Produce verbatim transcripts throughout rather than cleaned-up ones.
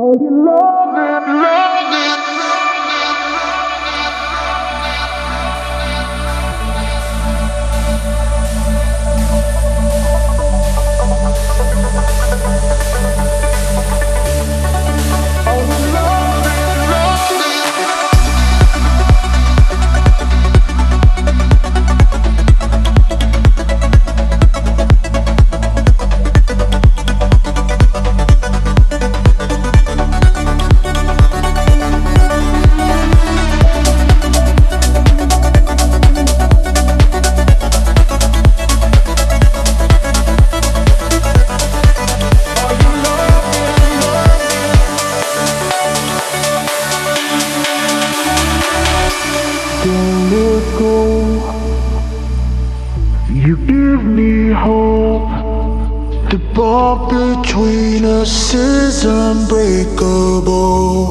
Oh, you love it, love it. Oh, you love it, love it. Don't let go. You give me hope. The bond between us is unbreakable.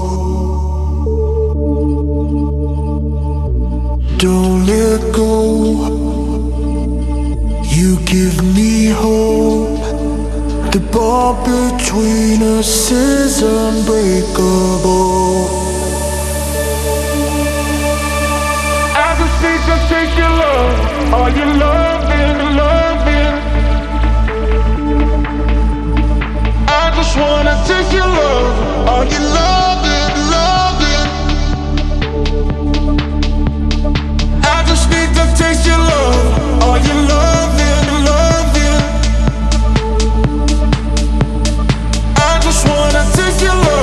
Don't let go. You give me hope. The bond between us is unbreakable. I just need to taste your love. Are you loving, loving? I just wanna taste your love. Are you loving, loving? I just need to taste your love. Are you loving, loving? I just wanna taste your love.